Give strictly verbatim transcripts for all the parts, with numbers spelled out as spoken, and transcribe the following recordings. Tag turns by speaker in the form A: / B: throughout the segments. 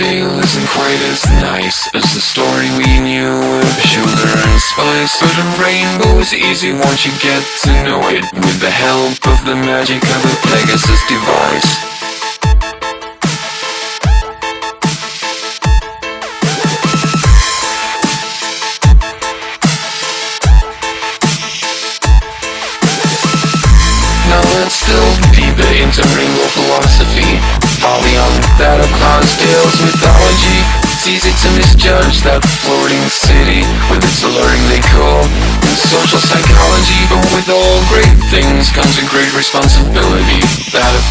A: tale isn't quite as nice as the story we knew with sugar and spice. But a rainbow is easy once you get to know it, with the help of the magic of a Pegasus device. Now let's delve deeper into rainbow philosophy, far beyond that of Clydesdale's mythology. It's easy to misjudge that floating city with its alluring decor and social psychology, but with all great things comes a great responsibility, that of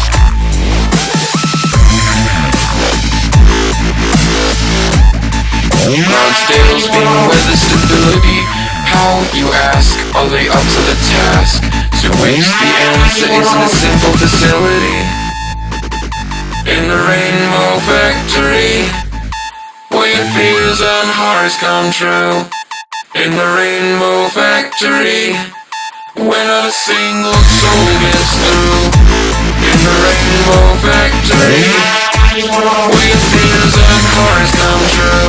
A: Clydesdale's being weather stability. How, you ask, are they up to the task? To which the answer isn't a simple facility. In the Rainbow Factory, where your fears and horrors come true. In the Rainbow Factory, where not a single soul gets through. In the Rainbow Factory, where your fears and horrors come true.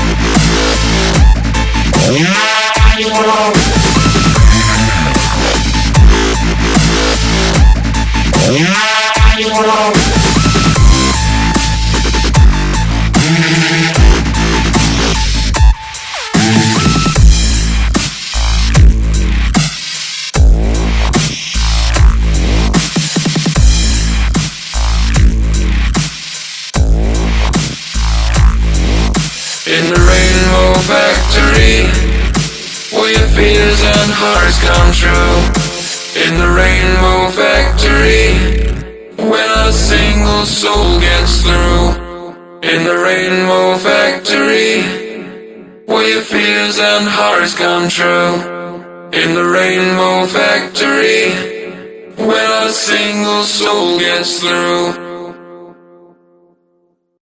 A: In the Rainbow Factory, where your fears and horrors come true. In the Rainbow Factory, where not a single soul gets through. In the Rainbow Factory, where your fears and horrors come true. In the Rainbow Factory, where not a single soul gets through.